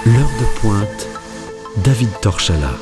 L'heure de pointe, David Torchala.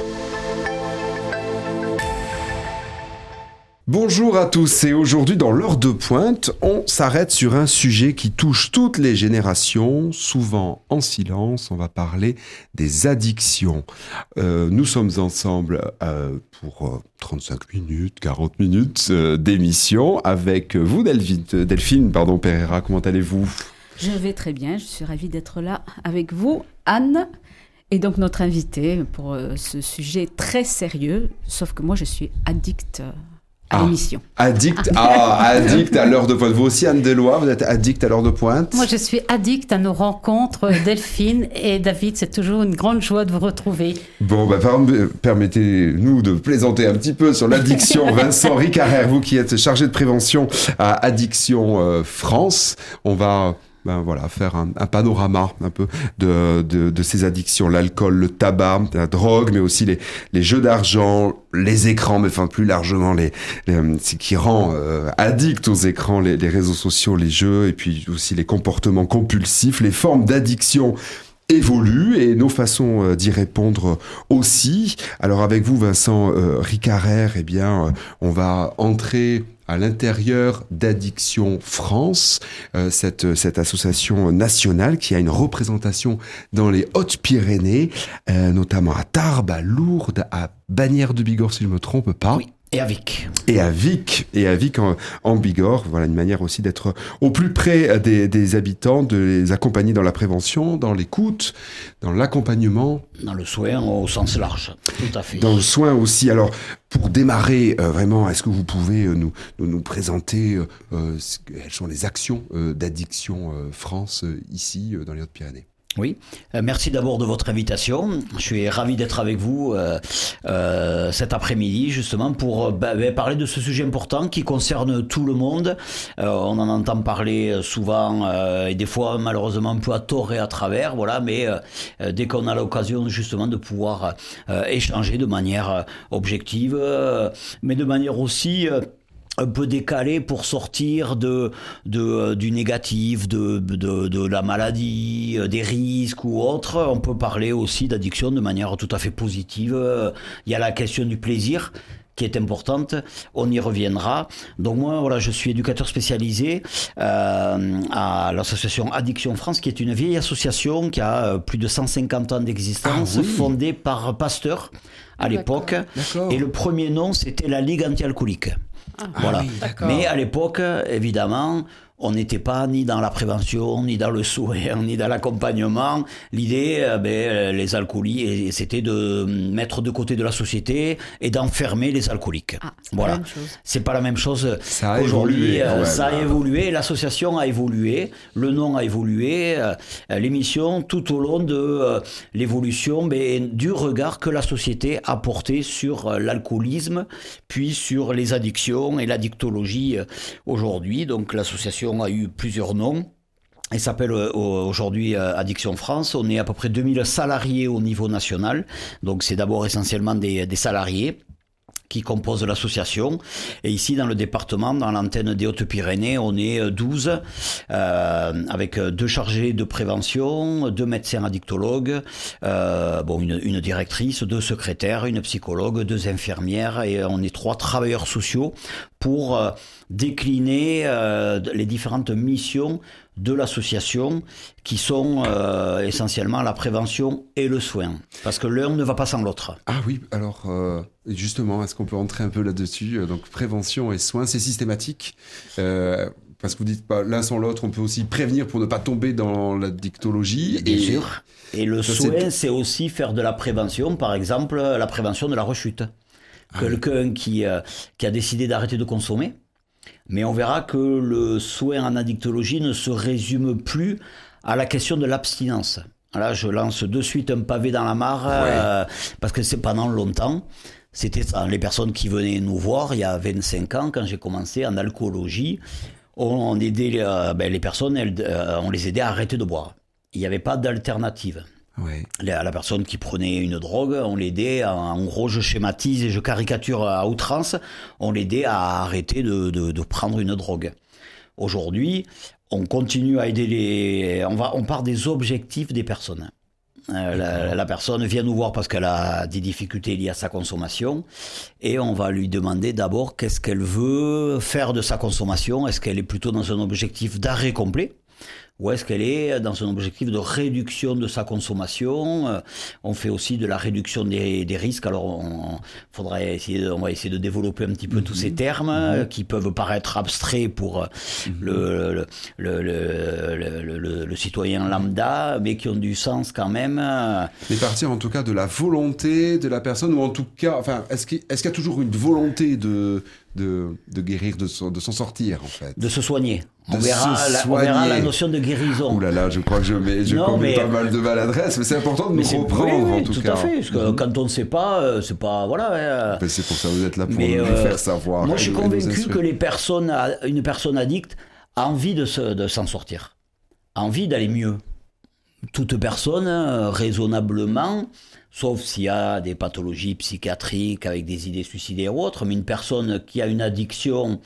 Bonjour à tous, et aujourd'hui dans l'heure de pointe, on s'arrête sur un sujet qui touche toutes les générations, souvent en silence. On va parler des addictions. Nous sommes ensemble pour 35 minutes, 40 minutes d'émission avec vous Delphine Pereira, comment allez-vous ? Je vais très bien, je suis ravie d'être là avec vous, Anne, et donc notre invitée pour ce sujet très sérieux, sauf que moi je suis addict à l'émission. Addict à l'heure de pointe. Vous aussi, Anne Deloy, vous êtes addict à l'heure de pointe ? Moi, je suis addict à nos rencontres, Delphine et David. C'est toujours une grande joie de vous retrouver. Bon, permettez-nous de plaisanter un petit peu sur l'addiction. Vincent Ricarer, vous qui êtes chargé de prévention à Addiction France, on va faire un panorama un peu de ces addictions, l'alcool, le tabac, la drogue, mais aussi les jeux d'argent, les écrans, mais enfin plus largement ce qui rend addict aux écrans, les réseaux sociaux, les jeux, et puis aussi les comportements compulsifs, les formes d'addiction évoluent et nos façons d'y répondre aussi. Alors avec vous, Vincent Ricarer, on va entrer à l'intérieur d'Addiction France, cette association nationale qui a une représentation dans les Hautes-Pyrénées, notamment à Tarbes, à Lourdes, à Bagnères de Bigorre, si je ne me trompe pas. Oui. Et à Vic. Et à Vic en Bigorre. Voilà une manière aussi d'être au plus près des habitants, de les accompagner dans la prévention, dans l'écoute, dans l'accompagnement. Dans le soin au sens large, tout à fait. Dans le soin aussi. Alors, pour démarrer, vraiment, est-ce que vous pouvez nous présenter quelles sont les actions d'Addiction France ici, dans les Hautes-Pyrénées ? Oui, merci d'abord de votre invitation. Je suis ravi d'être avec vous cet après-midi justement pour parler de ce sujet important qui concerne tout le monde. On en entend parler souvent et des fois malheureusement un peu à tort et à travers, mais dès qu'on a l'occasion justement de pouvoir échanger de manière objective, mais de manière aussi un peu décalé pour sortir du négatif, de la maladie, des risques ou autres. On peut parler aussi d'addiction de manière tout à fait positive. Il y a la question du plaisir qui est importante, on y reviendra. Donc moi, je suis éducateur spécialisé à l'association Addiction France, qui est une vieille association qui a plus de 150 ans d'existence, fondée par Pasteur à l'époque. D'accord. Et le premier nom, c'était la Ligue anti-alcoolique. Mais à l'époque, évidemment, on n'était pas ni dans la prévention, ni dans le soin, ni dans l'accompagnement. L'idée, les alcooliques, c'était de mettre de côté de la société et d'enfermer les alcooliques. C'est pas la même chose. C'est pas la même chose. Ça a aujourd'hui. évolué. Ça a évolué. L'association a évolué. Le nom a évolué. L'émission, tout au long de l'évolution, du regard que la société a porté sur l'alcoolisme, puis sur les addictions et l'addictologie aujourd'hui. Donc l'association a eu plusieurs noms. Elle s'appelle aujourd'hui Addiction France. On est à peu près 2000 salariés au niveau national. Donc c'est d'abord essentiellement des salariés qui composent l'association. Et ici, dans le département, dans l'antenne des Hautes-Pyrénées, on est 12, avec 2 chargés de prévention, 2 médecins addictologues, une directrice, 2 secrétaires, une psychologue, 2 infirmières, et on est 3 travailleurs sociaux pour décliner les différentes missions de l'association qui sont essentiellement la prévention et le soin. Parce que l'un ne va pas sans l'autre. Ah oui, alors justement, est-ce qu'on peut entrer un peu là-dessus ? Donc prévention et soins, c'est systématique parce que vous dites pas l'un sans l'autre, on peut aussi prévenir pour ne pas tomber dans l'addictologie. Bien sûr. Et le soin, c'est aussi faire de la prévention, par exemple la prévention de la rechute. Quelqu'un qui a décidé d'arrêter de consommer, mais on verra que le soin en addictologie ne se résume plus à la question de l'abstinence. Là, je lance de suite un pavé dans la mare, parce que c'est pendant longtemps. C'était ça, les personnes qui venaient nous voir il y a 25 ans, quand j'ai commencé en alcoolologie, on aidait les personnes, on les aidait à arrêter de boire. Il n'y avait pas d'alternative. Ouais. La personne qui prenait une drogue, on l'aidait, en gros je schématise et je caricature à outrance, on l'aidait à arrêter de prendre une drogue. Aujourd'hui, on continue à aider on part des objectifs des personnes. La personne vient nous voir parce qu'elle a des difficultés liées à sa consommation et on va lui demander d'abord qu'est-ce qu'elle veut faire de sa consommation. Est-ce qu'elle est plutôt dans un objectif d'arrêt complet ou est-ce qu'elle est dans un objectif de réduction de sa consommation? On fait aussi de la réduction des risques. Alors, on va essayer de développer un petit peu tous ces termes qui peuvent paraître abstraits pour le citoyen lambda, mais qui ont du sens quand même. Mais partir en tout cas de la volonté de la personne, ou en tout cas, enfin, est-ce qu'il y a toujours une volonté de guérir, de s'en sortir en fait? De se soigner. On verra la notion de guérison. Ouh là là, je crois que je commets pas mal de maladresse, mais c'est important de nous reprendre en tout cas. Tout à fait, parce que quand on ne sait pas, c'est pas... Voilà. C'est pour ça que vous êtes là, pour nous faire savoir. Moi, je suis convaincu que une personne addicte a envie de s'en sortir, a envie d'aller mieux. Toute personne, raisonnablement, sauf s'il y a des pathologies psychiatriques avec des idées suicidaires ou autres, mais une personne qui a une addiction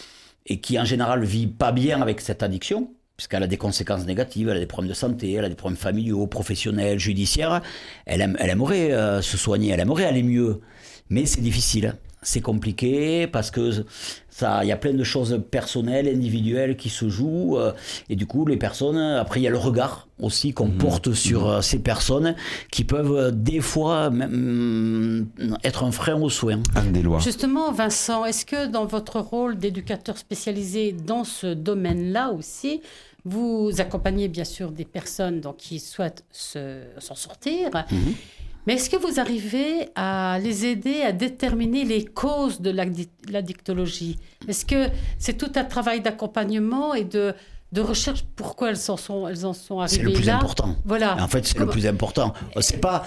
et qui en général vit pas bien avec cette addiction, puisqu'elle a des conséquences négatives, elle a des problèmes de santé, elle a des problèmes familiaux, professionnels, judiciaires, elle aimerait se soigner, elle aimerait aller mieux, mais c'est difficile. C'est compliqué parce que il y a plein de choses personnelles, individuelles qui se jouent et du coup les personnes, après il y a le regard aussi qu'on porte sur ces personnes qui peuvent des fois même, être un frein aux soins. Justement Vincent, est-ce que dans votre rôle d'éducateur spécialisé dans ce domaine-là aussi, vous accompagnez bien sûr des personnes donc, qui souhaitent s'en sortir, mais est-ce que vous arrivez à les aider à déterminer les causes de l'addictologie? Est-ce que c'est tout un travail d'accompagnement et de recherche pourquoi elles en sont arrivées là? C'est le plus important. Voilà. En fait, c'est le plus important. C'est pas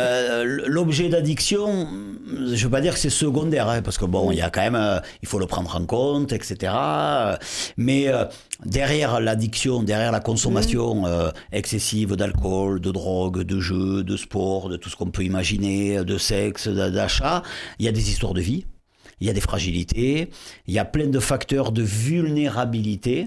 l'objet d'addiction. Je veux pas dire que c'est secondaire, hein, parce que bon, il y a quand même, il faut le prendre en compte, etc. Mais derrière l'addiction, derrière la consommation excessive d'alcool, de drogue, de jeux, de sport, de tout ce qu'on peut imaginer, de sexe, d'achat, il y a des histoires de vie. Il y a des fragilités, il y a plein de facteurs de vulnérabilité,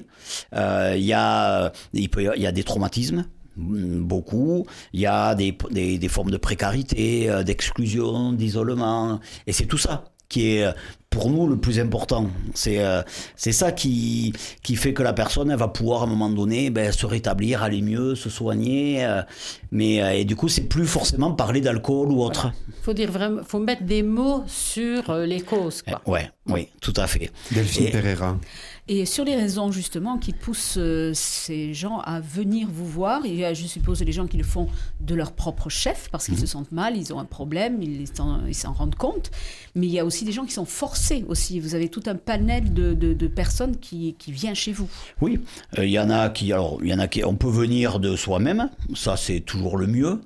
il y a des traumatismes, beaucoup, il y a des formes de précarité, d'exclusion, d'isolement, et c'est tout ça qui est pour nous le plus important. C'est ça qui fait que la personne elle va pouvoir à un moment donné se rétablir, aller mieux, se soigner, et du coup c'est plus forcément parler d'alcool ou autre. Faut dire vraiment, faut mettre des mots sur les causes, quoi. Oui, tout à fait. Delphine Pereira. Et sur les raisons justement qui poussent ces gens à venir vous voir, il y a, je suppose, les gens qui le font de leur propre chef parce qu'ils se sentent mal, ils ont un problème, ils s'en rendent compte, mais il y a aussi des gens qui sont forcés aussi. Vous avez tout un panel de personnes qui vient chez vous. Oui, il y en a qui, on peut venir de soi-même, ça c'est toujours le mieux.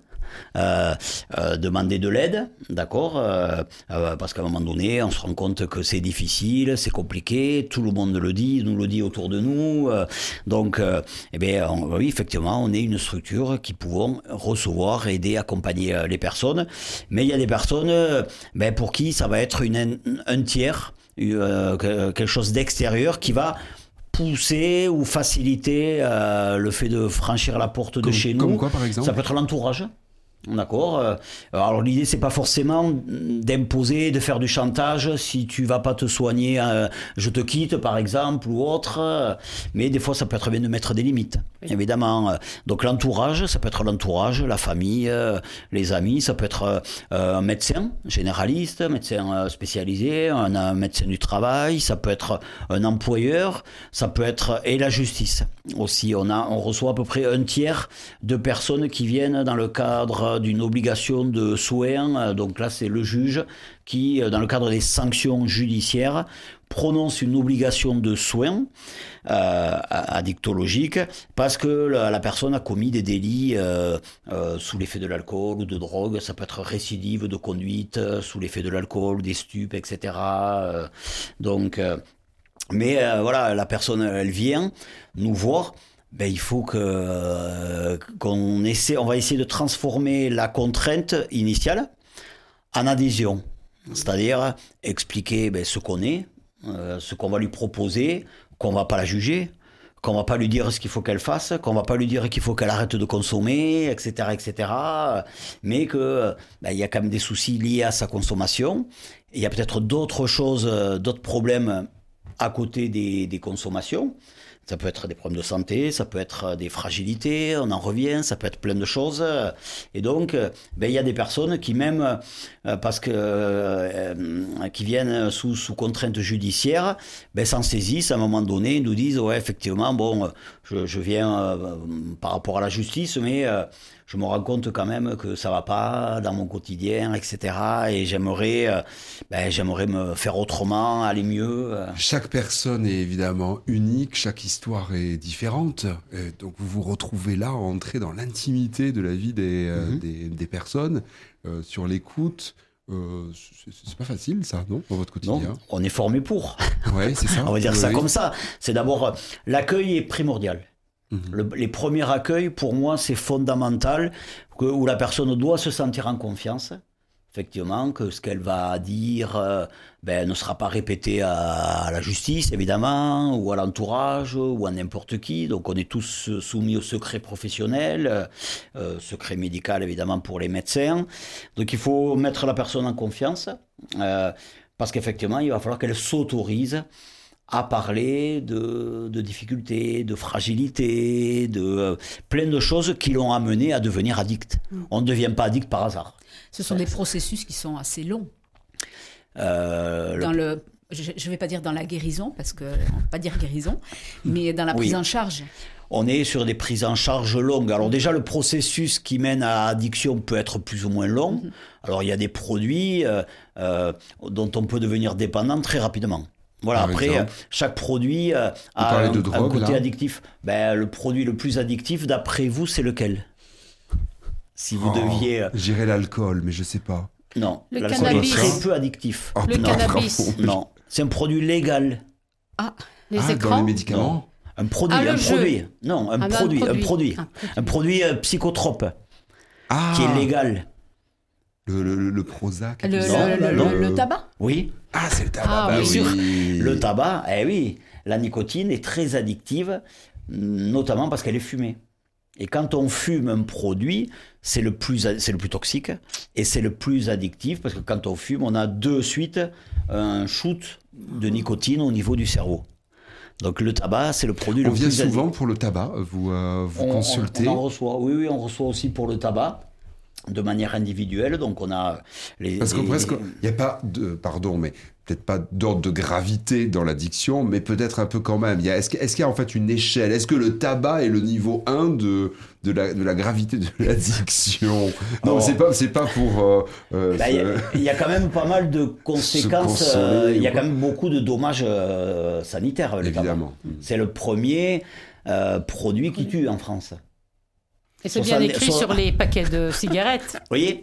Demander de l'aide, d'accord, parce qu'à un moment donné on se rend compte que c'est difficile, c'est compliqué, tout le monde nous le dit autour de nous, donc oui, effectivement on est une structure qui pouvons recevoir, aider, accompagner les personnes, mais il y a des personnes pour qui ça va être un tiers, quelque chose d'extérieur qui va pousser ou faciliter le fait de franchir la porte de chez nous. Comme quoi par exemple? Ça peut être l'entourage. D'accord. Alors l'idée c'est pas forcément d'imposer, de faire du chantage. Si tu vas pas te soigner, je te quitte par exemple ou autre. Mais des fois ça peut être bien de mettre des limites, évidemment. Donc l'entourage, ça peut être l'entourage, la famille, les amis. Ça peut être un médecin généraliste, un médecin spécialisé, un médecin du travail. Ça peut être un employeur. Ça peut être et la justice aussi. On reçoit à peu près un tiers de personnes qui viennent dans le cadre d'une obligation de soins, donc là c'est le juge qui, dans le cadre des sanctions judiciaires, prononce une obligation de soins addictologiques parce que la personne a commis des délits sous l'effet de l'alcool ou de drogue. Ça peut être récidive de conduite sous l'effet de l'alcool, des stupes, etc. Voilà, la personne elle vient nous voir. Il faut qu'on essaie, on va essayer de transformer la contrainte initiale en adhésion. C'est-à-dire expliquer ce qu'on est, ce qu'on va lui proposer, qu'on va pas la juger, qu'on va pas lui dire ce qu'il faut qu'elle fasse, qu'on va pas lui dire qu'il faut qu'elle arrête de consommer, etc., mais que il y a quand même des soucis liés à sa consommation. Il y a peut-être d'autres choses, d'autres problèmes à côté des consommations. Ça peut être des problèmes de santé, ça peut être des fragilités, on en revient, ça peut être plein de choses. Et donc, il y a des personnes qui même, parce que qui viennent sous contrainte judiciaire, s'en saisissent à un moment donné, ils nous disent, ouais, effectivement, bon, je viens par rapport à la justice, mais je me rends compte quand même que ça va pas dans mon quotidien, etc. Et j'aimerais me faire autrement, aller mieux. Chaque personne est évidemment unique, chaque histoire est différente. Et donc vous vous retrouvez là, entrer dans l'intimité de la vie des personnes, sur l'écoute. C'est pas facile ça, non, dans votre quotidien? Non, on est formé pour. Ouais, c'est ça. On va dire ça comme ça. C'est d'abord, l'accueil est primordial. Les premiers accueils, pour moi, c'est fondamental, où la personne doit se sentir en confiance. Effectivement, que ce qu'elle va dire ne sera pas répété à la justice, évidemment, ou à l'entourage, ou à n'importe qui. Donc on est tous soumis au secret professionnel, secret médical, évidemment, pour les médecins. Donc il faut mettre la personne en confiance, parce qu'effectivement, il va falloir qu'elle s'autorise à parler de difficultés, de fragilité, de plein de choses qui l'ont amené à devenir addict. On ne devient pas addict par hasard. Ce sont des processus qui sont assez longs. Je ne vais pas dire dans la guérison, parce qu'on ne va pas dire guérison, mais dans la prise en charge. On est sur des prises en charge longues. Alors déjà, le processus qui mène à addiction peut être plus ou moins long. Alors il y a des produits dont on peut devenir dépendant très rapidement. Voilà, Par après, exemple, chaque produit a un côté addictif. Le produit le plus addictif, d'après vous, c'est lequel? Si vous deviez... J'irais l'alcool, mais je sais pas. Non, Le l'alcool est cannabis. très peu addictif. Le cannabis. Non, c'est un produit légal. Les écrans. Dans les médicaments. Un produit, le jeu. produit. Non, un produit psychotrope qui est légal. Le Prozac. Le tabac. Oui. Ah, c'est le tabac. Bien sûr. Oui. Le tabac, la nicotine est très addictive, notamment parce qu'elle est fumée. Et quand on fume un produit, c'est le plus toxique et c'est le plus addictif, parce que quand on fume, on a de suite un shoot de nicotine au niveau du cerveau. Donc le tabac, c'est le produit le plus addictif. On vient souvent pour le tabac, vous consultez. On en reçoit, oui, on reçoit aussi pour le tabac, de manière individuelle. Donc on a Parce que presque, il n'y a pas de, pardon, mais peut-être pas d'ordre de gravité dans l'addiction, mais peut-être un peu quand même. Est-ce qu'il y a en fait une échelle? Est-ce que le tabac est le niveau 1 de la gravité de l'addiction? Non, c'est pas pour... il y a quand même pas mal de conséquences. Il y a quand même beaucoup de dommages sanitaires avec le tabac. Évidemment. C'est le premier produit qui tue en France. Et c'est bien écrit sur les paquets de cigarettes. Vous voyez,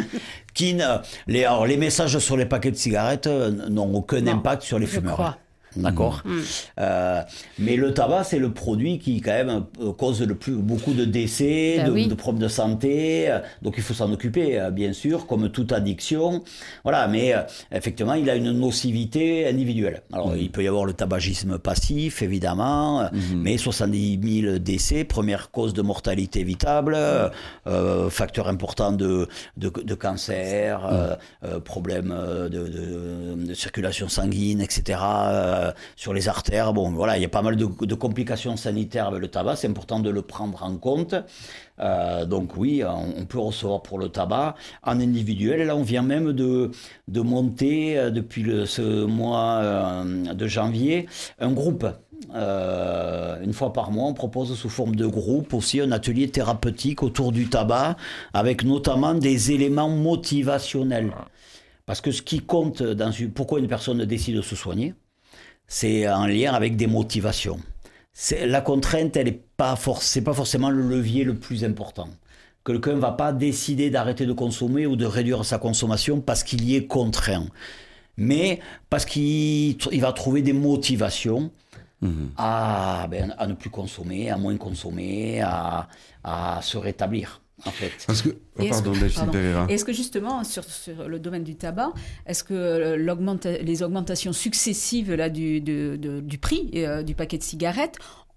les messages sur les paquets de cigarettes n'ont aucun impact sur les fumeurs. Crois. D'accord. Mais le tabac, c'est le produit qui, quand même, cause beaucoup de décès, de problèmes de santé. Donc, il faut s'en occuper, bien sûr, comme toute addiction. Voilà, mais effectivement, il a une nocivité individuelle. Alors, il peut y avoir le tabagisme passif, évidemment, mais 70 000 décès, première cause de mortalité évitable, facteur important de cancer, problème de circulation sanguine, etc., sur les artères. Bon, voilà, il y a pas mal de complications sanitaires avec le tabac. C'est important de le prendre en compte. Donc oui, on peut recevoir pour le tabac en individuel. Et là, on vient même de monter, depuis ce mois de janvier, un groupe. Une fois par mois, on propose sous forme de groupe aussi un atelier thérapeutique autour du tabac, avec notamment des éléments motivationnels. Parce que ce qui compte pourquoi une personne décide de se soigner, c'est en lien avec des motivations. La contrainte, c'est pas forcément le levier le plus important. Quelqu'un ne va pas décider d'arrêter de consommer ou de réduire sa consommation parce qu'il y est contraint, mais parce qu'il va trouver des motivations à ne plus consommer, à moins consommer, à se rétablir. En fait. Parce que, est-ce que justement, sur le domaine du tabac, est-ce que les augmentations successives là, du prix du paquet de cigarettes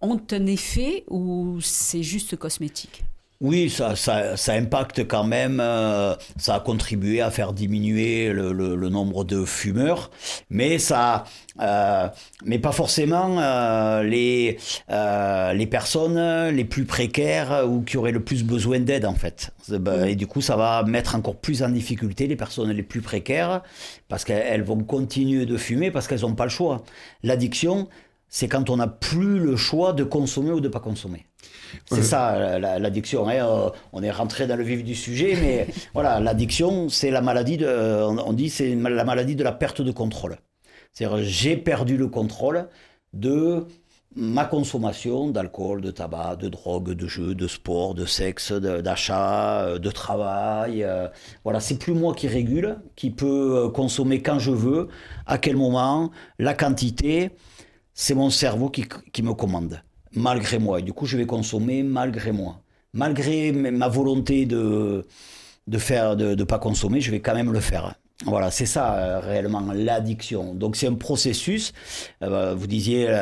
ont un effet ou c'est juste cosmétique? Oui, ça impacte quand même, ça a contribué à faire diminuer le nombre de fumeurs, mais mais pas forcément les personnes les plus précaires ou qui auraient le plus besoin d'aide en fait. Et du coup, ça va mettre encore plus en difficulté les personnes les plus précaires parce qu'elles vont continuer de fumer parce qu'elles n'ont pas le choix. L'addiction, c'est quand on n'a plus le choix de consommer ou de pas consommer. C'est ça l'addiction. On est rentré dans le vif du sujet, mais voilà, l'addiction, c'est la maladie on dit c'est la maladie de la perte de contrôle. C'est-à-dire j'ai perdu le contrôle de ma consommation d'alcool, de tabac, de drogue, de jeux, de sport, de sexe, d'achat, de travail. Voilà, c'est plus moi qui régule, qui peut consommer quand je veux, à quel moment, la quantité. C'est mon cerveau qui me commande, malgré moi. Et du coup, je vais consommer malgré moi. Malgré ma volonté de pas consommer, je vais quand même le faire. Voilà, c'est ça réellement l'addiction. Donc c'est un processus. Vous disiez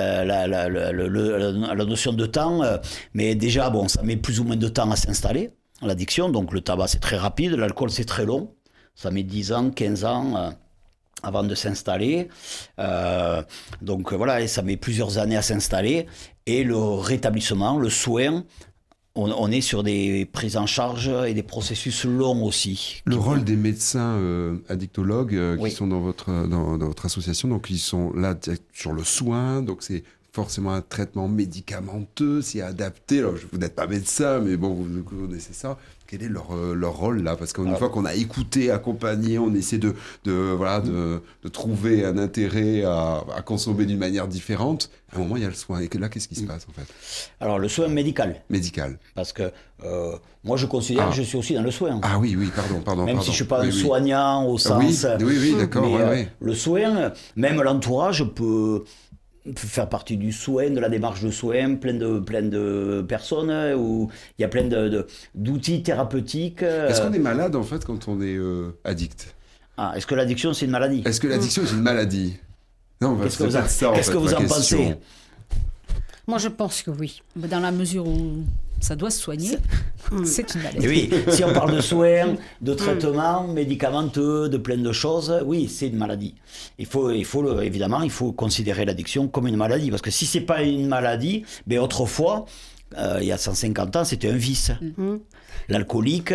la notion de temps, mais déjà, bon, ça met plus ou moins de temps à s'installer, l'addiction. Donc le tabac, c'est très rapide, l'alcool, c'est très long. Ça met 10 ans, 15 ans... avant de s'installer. Donc voilà, et ça met plusieurs années à s'installer. Et le rétablissement, le soin, on est sur des prises en charge et des processus longs aussi. Le rôle des médecins addictologues qui sont dans votre association, donc ils sont là sur le soin, donc c'est forcément un traitement médicamenteux, c'est adapté. Alors, vous n'êtes pas médecin, mais bon, vous connaissez ça. Quel est leur rôle là? Parce qu'une fois qu'on a écouté, accompagné, on essaie de trouver un intérêt à consommer d'une manière différente. À un moment, il y a le soin. Et là, qu'est-ce qui se passe en fait? Alors, le soin médical. Médical. Parce que moi, je considère que je suis aussi dans le soin. Ah oui, pardon. Même si je ne suis pas un soignant au sens... Oui, d'accord. Mais le soin, même l'entourage peut faire partie du soin, de la démarche de soin, plein de personnes où il y a plein d'outils thérapeutiques. Est-ce qu'on est malade en fait quand on est addict? Est-ce que l'addiction c'est une maladie? Est-ce que l'addiction est une maladie? Non, qu'est-ce que vous en pensez? Moi je pense que oui. Dans la mesure où ça doit se soigner, c'est une maladie. Et oui, si on parle de soins, de traitements médicamenteux, de plein de choses, oui, c'est une maladie. Évidemment, il faut considérer l'addiction comme une maladie. Parce que si c'est pas une maladie, autrefois, il y a 150 ans, c'était un vice. L'alcoolique,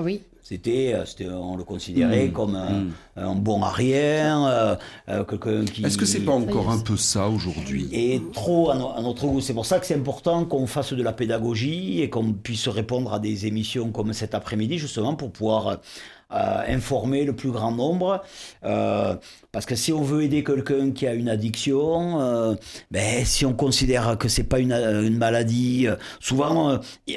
on le considérait comme un bon à rien, quelqu'un qui... Est-ce que c'est pas encore un peu ça aujourd'hui? Et trop à notre goût. C'est pour ça que c'est important qu'on fasse de la pédagogie et qu'on puisse répondre à des émissions comme cet après-midi, justement, pour pouvoir informer le plus grand nombre. Parce que si on veut aider quelqu'un qui a une addiction, si on considère que c'est pas une maladie, souvent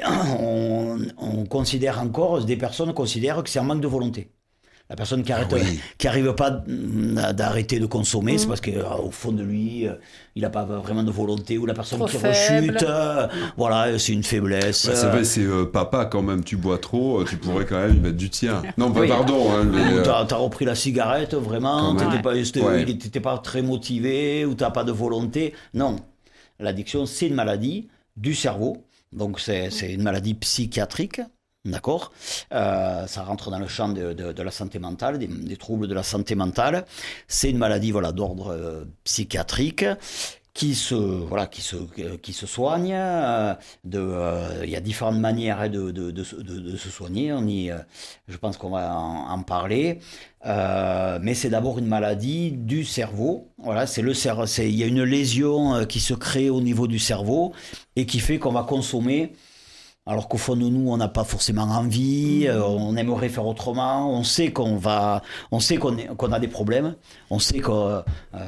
on considère encore, des personnes considèrent que c'est un manque de volonté. La personne qui arrive pas d'arrêter de consommer, c'est parce qu'au fond de lui, il n'a pas vraiment de volonté, ou la personne trop qui faible. rechute, voilà, c'est une faiblesse. C'est vrai, c'est papa, quand même, tu bois trop, tu pourrais quand même y mettre du tien. Non, pardon. T'as repris la cigarette, vraiment, il n'était pas très motivé, ou t'as pas de volonté. Non, l'addiction, c'est une maladie du cerveau, donc c'est une maladie psychiatrique. D'accord, ça rentre dans le champ de la santé mentale, des troubles de la santé mentale. C'est une maladie d'ordre psychiatrique qui se soigne. Il y a différentes manières de se soigner. Je pense qu'on va en parler. Mais c'est d'abord une maladie du cerveau. Voilà, il y a une lésion qui se crée au niveau du cerveau et qui fait qu'on va consommer. Alors qu'au fond de nous, on n'a pas forcément envie, on aimerait faire autrement, on sait qu'on a des problèmes, on sait qu'on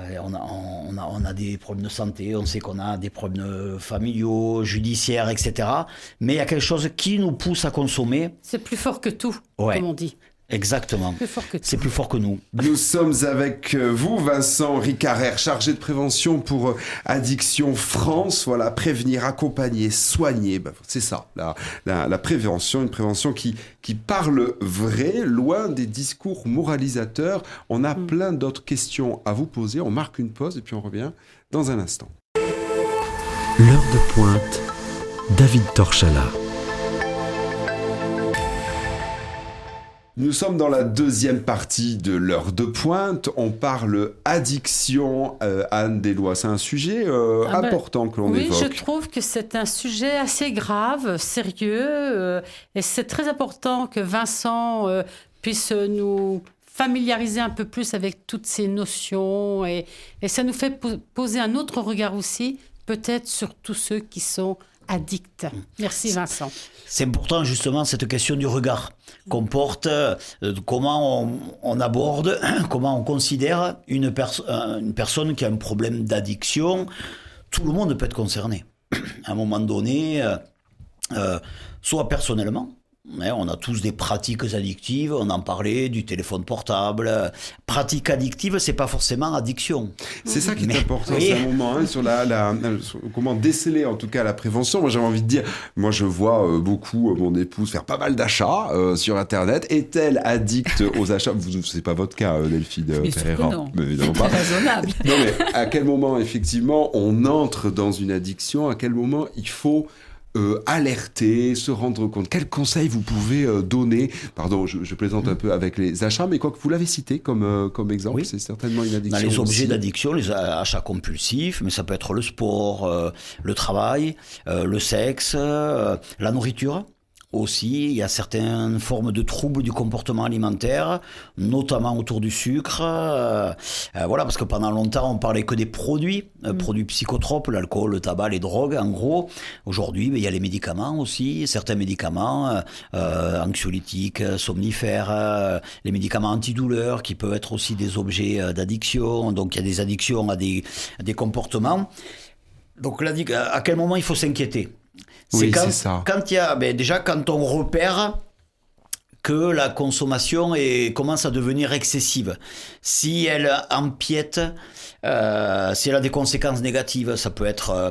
a des problèmes de santé, on sait qu'on a des problèmes familiaux, judiciaires, etc. Mais il y a quelque chose qui nous pousse à consommer. C'est plus fort que tout, comme on dit. Exactement. C'est plus fort que nous. Nous sommes avec vous, Vincent Ricarer, chargé de prévention pour Addiction France. Voilà, prévenir, accompagner, soigner. C'est ça, la prévention, une prévention qui parle vrai, loin des discours moralisateurs. On a plein d'autres questions à vous poser. On marque une pause et puis on revient dans un instant. L'heure de pointe, David Torchalla. Nous sommes dans la deuxième partie de l'heure de pointe. On parle addiction, Anne Deslois. C'est un sujet important que l'on évoque. Oui, je trouve que c'est un sujet assez grave, sérieux. Et c'est très important que Vincent puisse nous familiariser un peu plus avec toutes ces notions. Et ça nous fait poser un autre regard aussi, peut-être sur tous ceux qui sont addicts. Merci Vincent. C'est important justement cette question du regard qu'on porte, comment on aborde, comment on considère une personne qui a un problème d'addiction. Tout le monde peut être concerné. À un moment donné, soit personnellement, on a tous des pratiques addictives, on en parlait, du téléphone portable. Pratique addictive, c'est pas forcément addiction. C'est ça qui est important, c'est un moment sur sur comment déceler en tout cas la prévention. Moi j'avais envie de dire, moi je vois beaucoup mon épouse faire pas mal d'achats sur Internet. Est-elle addicte aux achats? C'est pas votre cas, Delphine Pereira. Non, mais évidemment pas. Raisonnable. Non mais à quel moment effectivement on entre dans une addiction? À quel moment il faut alerter, se rendre compte? Quels conseils vous pouvez donner? Pardon, je plaisante un peu avec les achats, mais quoi que vous l'avez cité comme exemple, c'est certainement une addiction. Dans les objets aussi. d'addiction, les achats compulsifs, mais ça peut être le sport, le travail, le sexe, la nourriture. Aussi, il y a certaines formes de troubles du comportement alimentaire, notamment autour du sucre. Voilà, parce que pendant longtemps, on parlait que des produits, produits psychotropes, l'alcool, le tabac, les drogues, en gros. Aujourd'hui, il y a les médicaments aussi, certains médicaments anxiolytiques, somnifères, les médicaments antidouleurs qui peuvent être aussi des objets d'addiction. Donc, il y a des addictions à des comportements. Donc, à quel moment il faut s'inquiéter? C'est ça. Quand il y a, déjà, quand on repère que la consommation commence à devenir excessive, si elle empiète, si elle a des conséquences négatives, ça peut être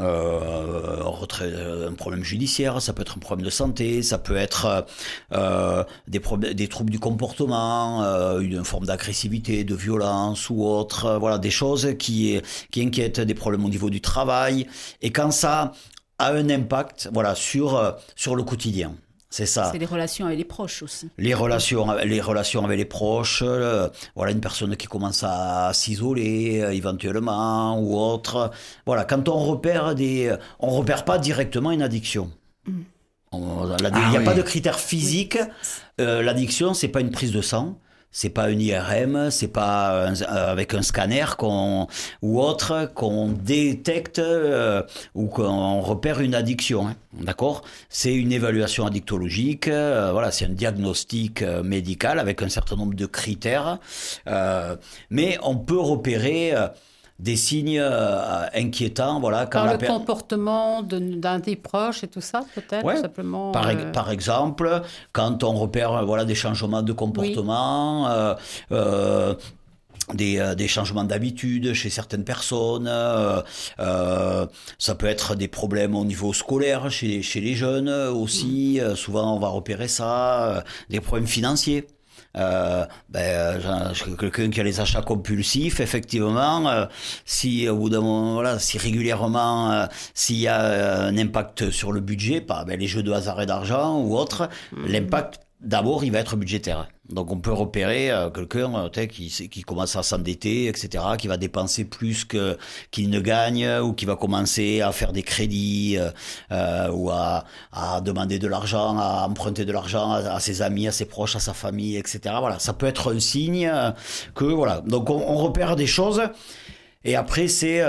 un problème judiciaire, ça peut être un problème de santé, ça peut être des troubles du comportement, une forme d'agressivité, de violence ou autre, voilà, des choses qui inquiètent, des problèmes au niveau du travail, et quand ça a un impact, voilà, sur le quotidien. C'est ça. C'est les relations avec les proches aussi. Les relations avec les proches, voilà, une personne qui commence à s'isoler éventuellement ou autre. Voilà, quand on repère on repère pas directement une addiction. Il n'y a pas de critères physiques. L'addiction, c'est pas une prise de sang. C'est pas un IRM, c'est pas avec un scanner ou autre qu'on détecte ou qu'on repère une addiction, hein, d'accord? C'est une évaluation addictologique, voilà, c'est un diagnostic médical avec un certain nombre de critères, mais on peut repérer des signes inquiétants, voilà. Quand le comportement d'un des proches et tout ça, peut-être, simplement. Par exemple, quand on repère, voilà, des changements de comportement, des changements d'habitude chez certaines personnes, ça peut être des problèmes au niveau scolaire chez les jeunes aussi. Souvent, on va repérer ça, des problèmes financiers. Quelqu'un qui a les achats compulsifs, effectivement, si au bout d'un moment, voilà, si régulièrement, s'il y a un impact sur le budget, les jeux de hasard et d'argent ou autre, l'impact d'abord il va être budgétaire. Donc on peut repérer quelqu'un qui commence à s'endetter, etc., qui va dépenser plus qu'il ne gagne, ou qui va commencer à faire des crédits, ou à demander de l'argent, à emprunter de l'argent à ses amis, à ses proches, à sa famille, etc. Voilà, ça peut être un signe que, voilà. Donc on repère des choses. Et après, c'est,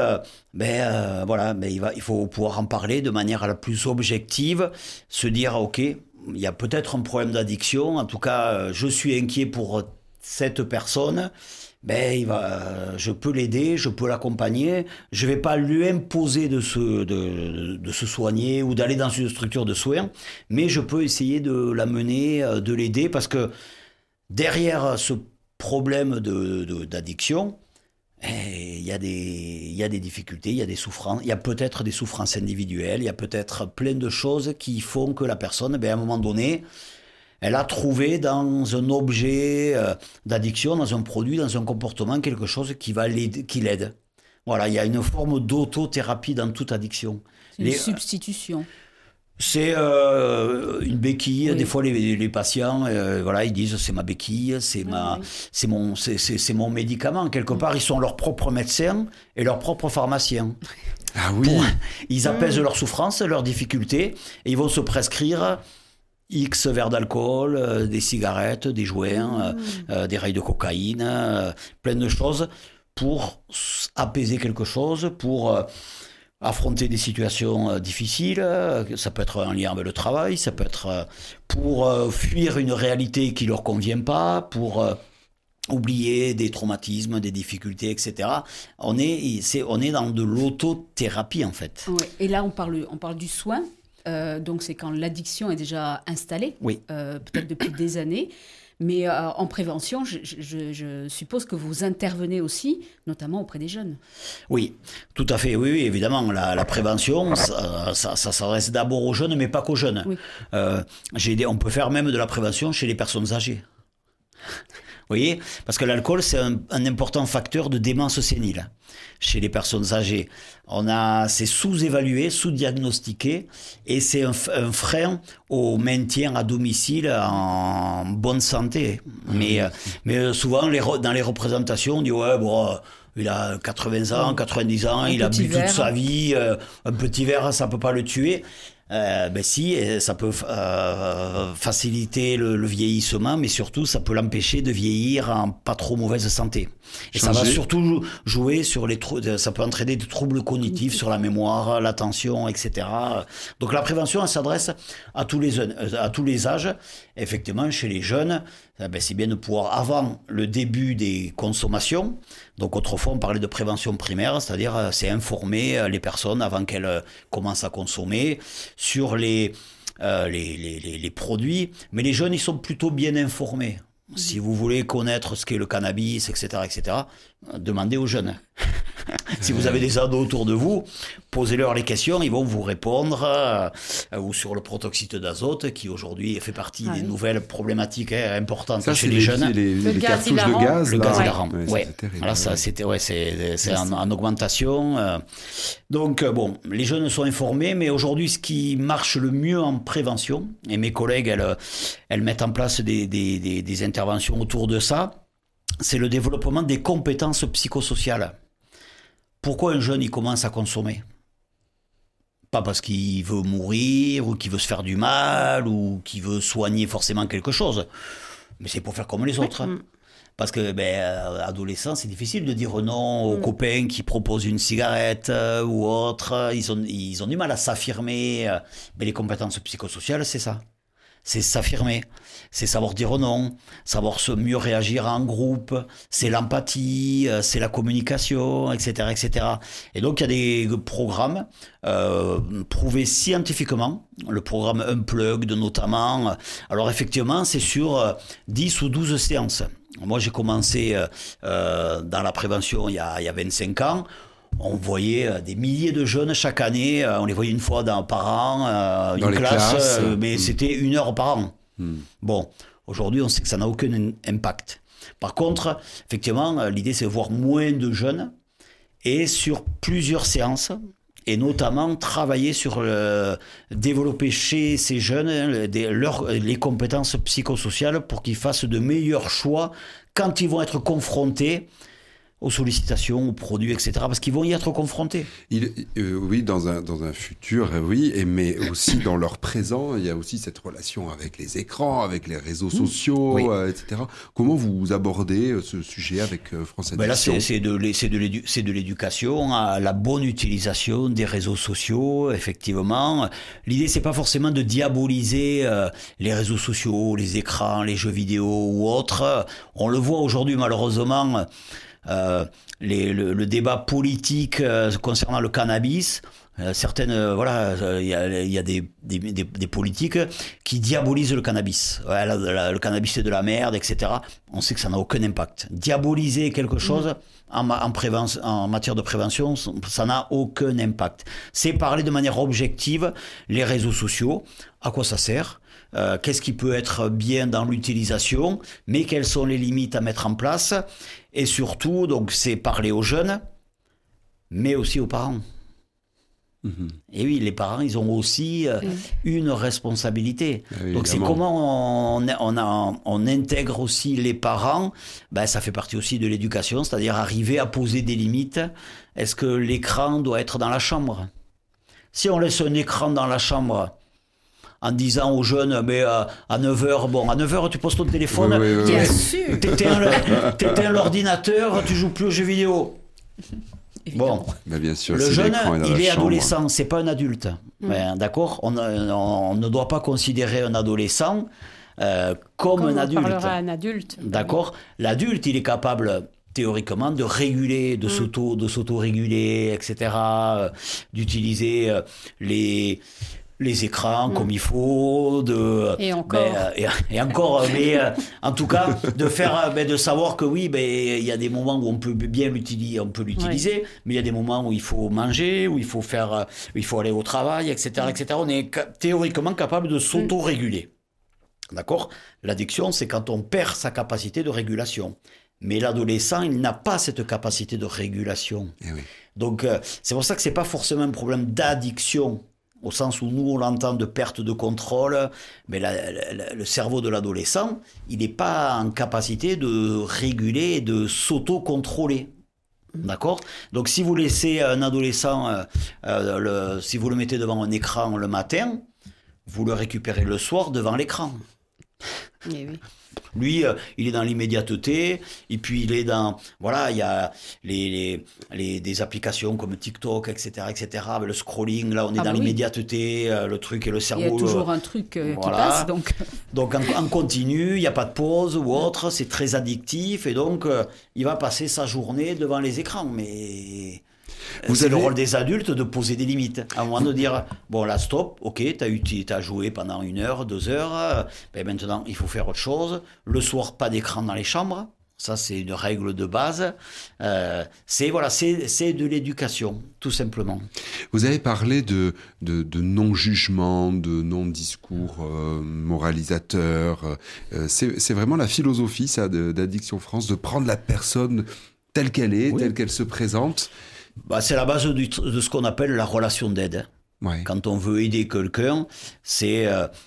il faut pouvoir en parler de manière la plus objective, se dire, ok, il y a peut-être un problème d'addiction, en tout cas, je suis inquiet pour cette personne, je peux l'aider, je peux l'accompagner, je vais pas lui imposer de se soigner ou d'aller dans une structure de soins, mais je peux essayer de l'amener, de l'aider, parce que derrière ce problème d'addiction, il y a des difficultés, il y a des souffrances, il y a peut-être des souffrances individuelles, il y a peut-être plein de choses qui font que la personne, à un moment donné, elle a trouvé dans un objet d'addiction, dans un produit, dans un comportement, quelque chose qui l'aide. Voilà, il y a une forme d'autothérapie dans toute addiction. C'est une substitution. C'est une béquille. Oui. Des fois, les patients, voilà, ils disent c'est ma béquille, c'est mon médicament. Quelque part, ils sont leurs propres médecins et leurs propres pharmaciens. Ah oui. Ils apaisent leurs souffrances, leurs difficultés, et ils vont se prescrire X verres d'alcool, des cigarettes, des joints, des rails de cocaïne, plein de choses pour apaiser quelque chose, pour affronter des situations difficiles. Ça peut être en lien avec le travail, ça peut être pour fuir une réalité qui leur convient pas, pour oublier des traumatismes, des difficultés, etc. On est dans de l'autothérapie, en fait. Ouais. Et là, on parle du soin. Donc, c'est quand l'addiction est déjà installée, Oui. peut-être depuis des années. Mais en prévention, je suppose que vous intervenez aussi, notamment auprès des jeunes. Oui, tout à fait. Oui, oui, évidemment. La prévention, ça s'adresse d'abord aux jeunes, mais pas qu'aux jeunes. Oui. On peut faire même de la prévention chez les personnes âgées. Vous voyez ? Parce que l'alcool, c'est un important facteur de démence sénile chez les personnes âgées. C'est sous-évalué, sous-diagnostiqué, et c'est un frein au maintien à domicile en bonne santé. Mais souvent, dans les représentations, on dit ouais, bon, il a 80 ans, 90 ans, il a bu toute sa vie, un petit verre, ça peut pas le tuer. Si, ça peut faciliter le vieillissement, mais surtout ça peut l'empêcher de vieillir en pas trop mauvaise santé. Et ça va surtout jouer sur ça peut entraîner des troubles cognitifs sur la mémoire, l'attention, etc. Donc la prévention, elle s'adresse à tous les âges. Effectivement, chez les jeunes, c'est bien de pouvoir, avant le début des consommations, donc autrefois on parlait de prévention primaire, c'est-à-dire c'est informer les personnes avant qu'elles commencent à consommer sur les produits, mais les jeunes ils sont plutôt bien informés. Si vous voulez connaître ce qu'est le cannabis, etc., demandez aux jeunes. Si vous avez des ados autour de vous, posez-leur les questions, ils vont vous répondre. Ou sur le protoxyde d'azote, qui aujourd'hui fait partie des nouvelles problématiques importantes chez les jeunes. Les cartouches de gaz. Le gaz hilarant, ouais. Voilà, c'est en augmentation. Donc, les jeunes sont informés, mais aujourd'hui, ce qui marche le mieux en prévention, et mes collègues, elles mettent en place des interventions autour de ça, c'est le développement des compétences psychosociales. Pourquoi un jeune il commence à consommer ? Pas parce qu'il veut mourir ou qu'il veut se faire du mal ou qu'il veut soigner forcément quelque chose, mais c'est pour faire comme les autres. Parce que adolescent, c'est difficile de dire non aux copains qui proposent une cigarette ou autre. Ils ont du mal à s'affirmer. Mais les compétences psychosociales, c'est ça. C'est s'affirmer, c'est savoir dire non, savoir mieux réagir en groupe, c'est l'empathie, c'est la communication, etc., etc. Et donc, il y a des programmes prouvés scientifiquement, le programme Unplugged notamment. Alors, effectivement, c'est sur 10 ou 12 séances. Moi, j'ai commencé dans la prévention il y a 25 ans. On voyait des milliers de jeunes chaque année, on les voyait une fois par an, une classe, mais c'était 1 heure par an. Bon, aujourd'hui on sait que ça n'a aucun impact. Par contre, effectivement, l'idée c'est de voir moins de jeunes et sur plusieurs séances, et notamment travailler sur développer chez ces jeunes les compétences psychosociales pour qu'ils fassent de meilleurs choix quand ils vont être confrontés aux sollicitations, aux produits, etc. Parce qu'ils vont y être confrontés. Oui, dans un futur, oui, mais aussi dans leur présent, il y a aussi cette relation avec les écrans, avec les réseaux sociaux, etc. Comment vous abordez ce sujet avec France Addiction ? Là, c'est de l'éducation à la bonne utilisation des réseaux sociaux, effectivement. L'idée, c'est pas forcément de diaboliser les réseaux sociaux, les écrans, les jeux vidéo ou autres. On le voit aujourd'hui, malheureusement, le débat politique concernant le cannabis, certaines, il y a des politiques qui diabolisent le cannabis. Le cannabis c'est de la merde, etc. On sait que ça n'a aucun impact. Diaboliser quelque chose en matière de prévention, ça n'a aucun impact. C'est parler de manière objective les réseaux sociaux, à quoi ça sert, qu'est-ce qui peut être bien dans l'utilisation, mais quelles sont les limites à mettre en place. Et surtout, donc, c'est parler aux jeunes mais aussi aux parents. Et oui, les parents, ils ont aussi une responsabilité. Donc c'est comment on intègre aussi les parents. Ben, ça fait partie aussi de l'éducation, c'est-à-dire arriver à poser des limites. Est-ce que l'écran doit être dans la chambre ? Si on laisse un écran dans la chambre en disant aux jeunes, mais à 9h, à 9h tu poses ton téléphone, Bien sûr. t'éteins l'ordinateur, tu joues plus aux jeux vidéo. Évidemment. Bah, bien sûr, Le si jeune, l'écran est dans il la est chambre. adolescent, c'est pas un adulte. D'accord ? On ne doit pas considérer un adolescent comme un adulte. On parlera à un adulte. D'accord ? L'adulte, il est capable théoriquement de réguler, de s'auto-réguler, etc., d'utiliser les écrans comme il faut, Et encore. et encore, mais en tout cas de faire, de savoir que oui, il y a des moments où on peut bien l'utiliser, mais il y a des moments où il faut manger, où il faut aller au travail, etc., etc. On est théoriquement capable de s'auto-réguler. D'accord ? L'addiction, c'est quand on perd sa capacité de régulation. Mais l'adolescent, il n'a pas cette capacité de régulation. Donc c'est pour ça que c'est pas forcément un problème d'addiction, au sens où nous, on l'entend de perte de contrôle, mais le cerveau de l'adolescent, il n'est pas en capacité de réguler et de s'auto-contrôler. D'accord ? Donc, si vous laissez un adolescent, si vous le mettez devant un écran le matin, vous le récupérez le soir devant l'écran. Eh oui. Lui, il est dans l'immédiateté, et puis il est dans... Voilà, il y a des applications comme TikTok, etc., etc., le scrolling, là, on est dans l'immédiateté, le truc et le cerveau... Il y a toujours un truc qui passe, donc... Donc, en continu, il n'y a pas de pause ou autre, c'est très addictif, et donc, il va passer sa journée devant les écrans, mais... C'est le rôle des adultes de poser des limites. À un moment de dire, bon là stop, ok, t'as joué pendant 1 heure, 2 heures, maintenant il faut faire autre chose. Le soir, pas d'écran dans les chambres. Ça, c'est une règle de base. C'est de l'éducation, tout simplement. Vous avez parlé de non-jugement, de non-discours moralisateur. C'est vraiment la philosophie, ça, d'Addiction France, de prendre la personne telle qu'elle est, telle qu'elle se présente. C'est la base de ce qu'on appelle la relation d'aide. Ouais. Quand on veut aider quelqu'un, c'est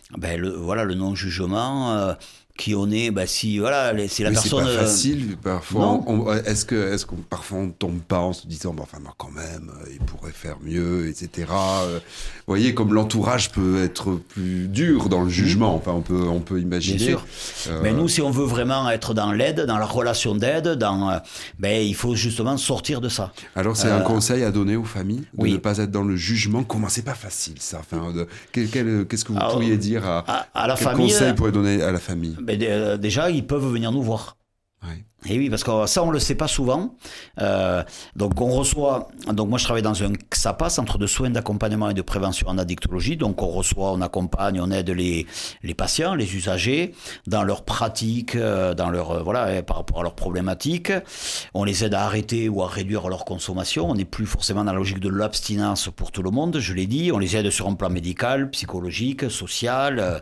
le non-jugement. Qui on est, si la personne. C'est pas facile parfois. Est-ce qu'on parfois on tombe pas en se disant quand même il pourrait faire mieux, etc. Vous voyez comme l'entourage peut être plus dur dans le jugement. Enfin on peut imaginer. Bien sûr. Mais nous, si on veut vraiment être dans l'aide, dans la relation d'aide, il faut justement sortir de ça. Alors c'est un conseil à donner aux familles de ne pas être dans le jugement. Comment c'est pas facile ça. Qu'est-ce que vous pourriez dire à la famille? Quel conseil pourrait donner à la famille? Déjà, ils peuvent venir nous voir. Ouais. Et oui, parce que ça, on le sait pas souvent. Donc, on reçoit. Donc, moi, je travaille dans un XAPA, Centre de soins d'accompagnement et de prévention en addictologie. Donc, on accompagne, on aide les patients, les usagers dans leurs pratiques, par rapport à leurs problématiques. On les aide à arrêter ou à réduire leur consommation. On n'est plus forcément dans la logique de l'abstinence pour tout le monde. Je l'ai dit. On les aide sur un plan médical, psychologique, social.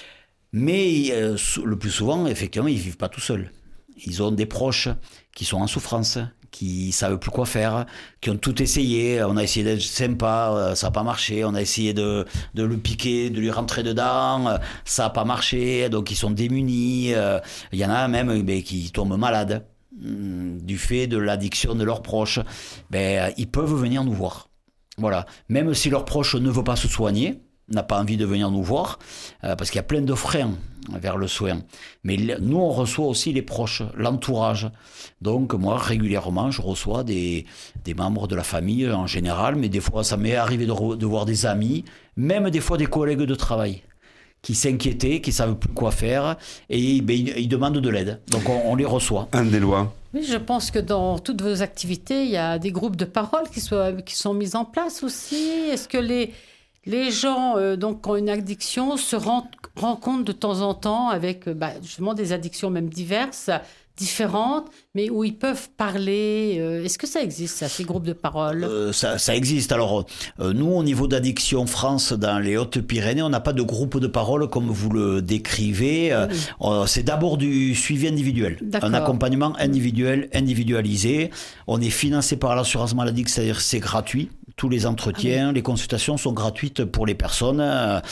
Mais le plus souvent, effectivement, ils vivent pas tout seuls. Ils ont des proches qui sont en souffrance, qui savent plus quoi faire, qui ont tout essayé. On a essayé d'être sympa, ça n'a pas marché. On a essayé de le piquer, de lui rentrer dedans, ça n'a pas marché. Donc ils sont démunis. Il y en a même qui tombent malades du fait de l'addiction de leurs proches. Ils peuvent venir nous voir. Voilà. Même si leur proche ne veut pas se soigner, n'a pas envie de venir nous voir, parce qu'il y a plein de freins vers le soin. Mais nous, on reçoit aussi les proches, l'entourage. Donc, moi, régulièrement, je reçois des membres de la famille en général, mais des fois, ça m'est arrivé de voir des amis, même des fois des collègues de travail, qui s'inquiétaient, qui ne savent plus quoi faire, et ils demandent de l'aide. Donc, on les reçoit. Anne Deslois. Oui, je pense que dans toutes vos activités, il y a des groupes de parole qui sont mis en place aussi. Est-ce que les gens qui ont une addiction se rendent compte de temps en temps avec justement des addictions même diverses, différentes, mais où ils peuvent parler. Est-ce que ça existe, ça, ces groupes de parole? Ça existe. Alors, nous, au niveau d'Addiction France, dans les Hautes-Pyrénées, on n'a pas de groupe de parole comme vous le décrivez. C'est d'abord du suivi individuel. D'accord. Un accompagnement individuel, individualisé. On est financé par l'assurance maladie, c'est-à-dire c'est gratuit. Tous les entretiens, les consultations sont gratuites pour les personnes.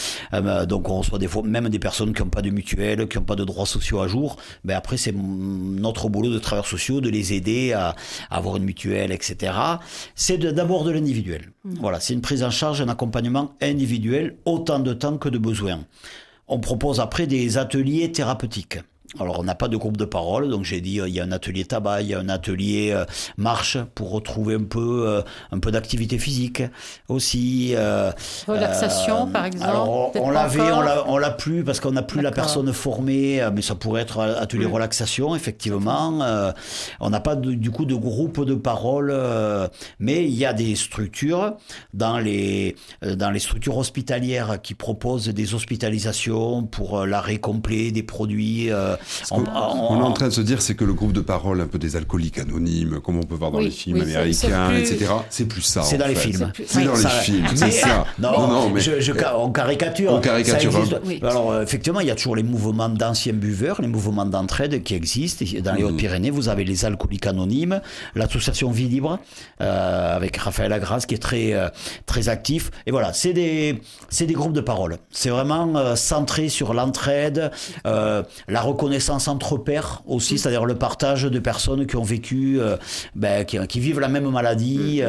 Donc on reçoit des fois même des personnes qui n'ont pas de mutuelle, qui n'ont pas de droits sociaux à jour. Ben après, c'est notre boulot de travailleurs sociaux de les aider à avoir une mutuelle, etc. C'est d'abord de l'individuel. Voilà, c'est une prise en charge, un accompagnement individuel, autant de temps que de besoin. On propose après des ateliers thérapeutiques. Alors, on n'a pas de groupe de parole, donc j'ai dit, il y a un atelier tabac, il y a un atelier marche pour retrouver un peu d'activité physique aussi. Relaxation, par exemple. Alors, on l'a plus parce qu'on n'a plus la personne formée, mais ça pourrait être atelier relaxation, effectivement. On n'a pas du coup de groupe de parole, mais il y a des structures dans les structures hospitalières qui proposent des hospitalisations pour l'arrêt complet des produits. On est en train de se dire, c'est que le groupe de parole, un peu des alcooliques anonymes, comme on peut voir dans les films américains, etc., c'est plus ça. C'est dans les films. C'est dans les films, c'est ça. Non, mais on caricature. On caricature. Alors, effectivement, il y a toujours les mouvements d'anciens buveurs, les mouvements d'entraide qui existent. Dans les Hautes-Pyrénées, vous avez les alcooliques anonymes, l'association Vie Libre, avec Raphaël Agras, qui est très actif. Et voilà, c'est des groupes de parole. C'est vraiment centré sur l'entraide, la reconnaissance entre pairs aussi, c'est-à-dire le partage de personnes qui ont vécu, qui vivent la même maladie.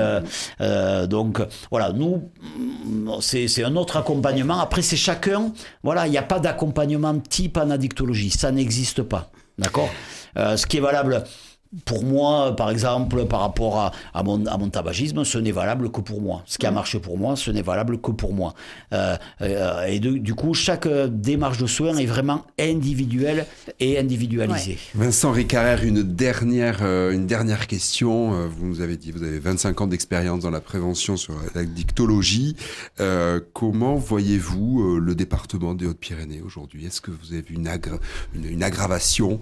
Donc voilà, nous, c'est un autre accompagnement. Après, c'est chacun. Voilà, il n'y a pas d'accompagnement type en addictologie, ça n'existe pas. D'accord. Ce qui est valable pour moi, par exemple, par rapport à mon tabagisme, ce n'est valable que pour moi. Ce qui a marché pour moi, ce n'est valable que pour moi. Et du coup, chaque démarche de soins est vraiment individuelle et individualisée. Ouais. Vincent Ricarer, une dernière question. Vous nous avez dit, vous avez 25 ans d'expérience dans la prévention sur l'addictologie. Comment voyez-vous le département des Hautes-Pyrénées aujourd'hui? Est-ce que vous avez vu une aggravation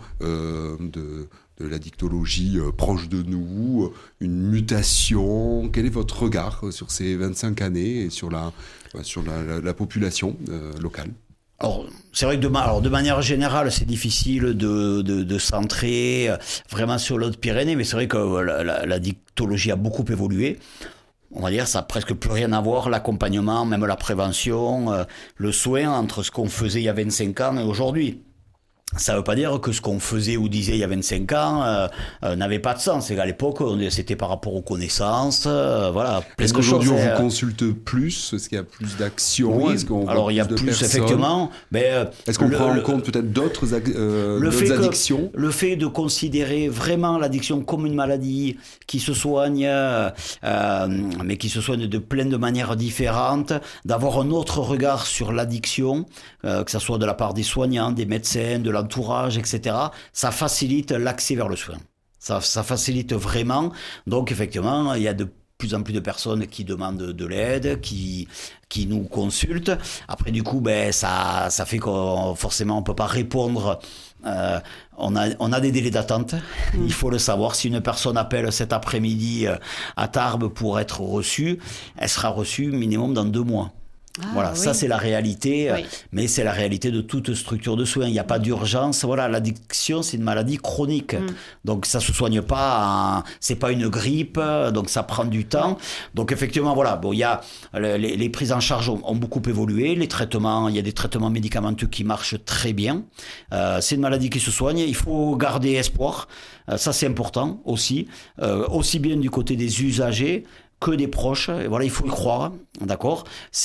de l'addictologie proche de nous, une mutation? Quel est votre regard sur ces 25 années et sur la population locale? Alors, c'est vrai que de manière générale, c'est difficile de centrer vraiment sur l'Haute-Pyrénées, mais c'est vrai que l'addictologie a beaucoup évolué. On va dire, ça n'a presque plus rien à voir, l'accompagnement, même la prévention, le soin entre ce qu'on faisait il y a 25 ans et aujourd'hui. Ça ne veut pas dire que ce qu'on faisait ou disait il y a 25 ans n'avait pas de sens. Et à l'époque, c'était par rapport aux connaissances, voilà. Est-ce qu'aujourd'hui, on vous consulte plus? Est-ce qu'il y a plus d'actions? Oui, alors il y a plus effectivement. Est-ce qu'on prend en compte peut-être d'autres addictions? Le fait de considérer vraiment l'addiction comme une maladie qui se soigne, mais qui se soigne de plein de manières différentes, d'avoir un autre regard sur l'addiction, que ce soit de la part des soignants, des médecins, de l'entourage, etc., ça facilite l'accès vers le soin. Ça facilite vraiment. Donc, effectivement, il y a de plus en plus de personnes qui demandent de l'aide, qui nous consultent. Après, du coup, ça fait qu'on forcément on peut pas répondre. On a des délais d'attente. Il faut le savoir. Si une personne appelle cet après-midi à Tarbes pour être reçue, elle sera reçue minimum dans 2 mois. Voilà, ça c'est la réalité, mais c'est la réalité de toute structure de soins. Il n'y a pas d'urgence. Voilà, l'addiction c'est une maladie chronique, donc ça se soigne pas. C'est pas une grippe, donc ça prend du temps. Donc effectivement, voilà, bon, il y a les prises en charge ont beaucoup évolué. Les traitements, il y a des traitements médicamenteux qui marchent très bien. C'est une maladie qui se soigne. Il faut garder espoir. Ça c'est important aussi bien du côté des usagers que des proches. Et voilà, il faut y croire, d'accord.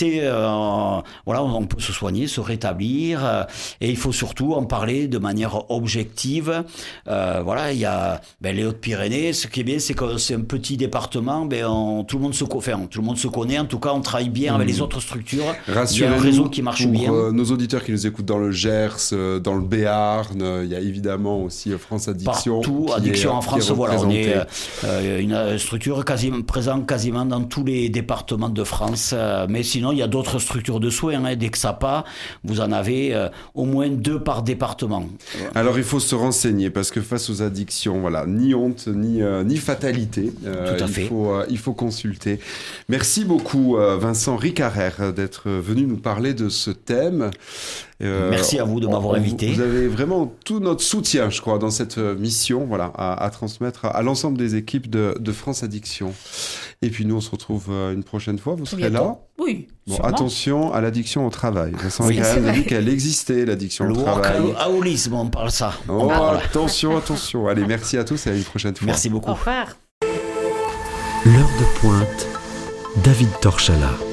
Voilà, on peut se soigner, se rétablir, et il faut surtout en parler de manière objective. Voilà, il y a les Hautes-Pyrénées. Ce qui est bien, c'est que c'est un petit département. Tout le monde se connaît. En tout cas, on travaille bien avec les autres structures. Il y a un réseau qui marche bien. Pour nos auditeurs qui nous écoutent dans le Gers, dans le Béarn, il y a évidemment aussi France Addiction. Partout, Addiction en France. Voilà, on est une structure présente quasiment quasiment dans tous les départements de France. Mais sinon, il y a d'autres structures de soins. Dès que ça part, vous en avez au moins 2 par département. Alors il faut se renseigner parce que face aux addictions, voilà, ni honte ni fatalité. Tout à fait. Il faut consulter. Merci beaucoup Vincent Ricarer d'être venu nous parler de ce thème. Merci à vous de m'avoir invité. Vous avez vraiment tout notre soutien, je crois, dans cette mission, voilà, à transmettre à l'ensemble des équipes de France Addiction. Et puis nous, on se retrouve une prochaine fois. Vous serez là. Oui. Bon, sûrement. attention à l'addiction au travail. Vincent Oui, Ricarer c'est a dit vrai. qu'elle existait, l'addiction Le au travail. workaholisme, on parle ça. Oh, attention. Allez, merci à tous et à une prochaine fois. Merci beaucoup. Au revoir. L'heure de pointe, David Torchala.